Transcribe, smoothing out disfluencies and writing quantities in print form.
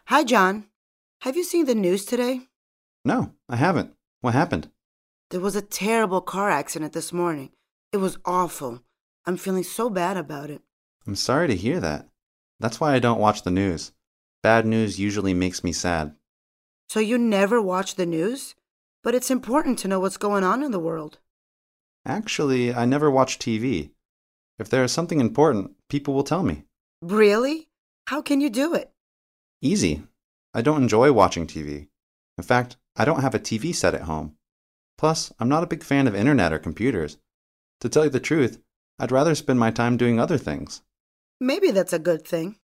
Hi, John. Have you seen the news today? No, I haven't. What happened? There was a terrible car accident this morning. It was awful. I'm feeling so bad about it. I'm sorry to hear that. That's why I don't watch the news. Bad news usually makes me sad. So you never watch the news? But it's important to know what's going on in the world. Actually, I never watch TV. If there is something important, people will tell me. Really? How can you do it? Easy. I don't enjoy watching TV. In fact, I don't have a TV set at home. Plus, I'm not a big fan of internet or computers. To tell you the truth, I'd rather spend my time doing other things. Maybe that's a good thing.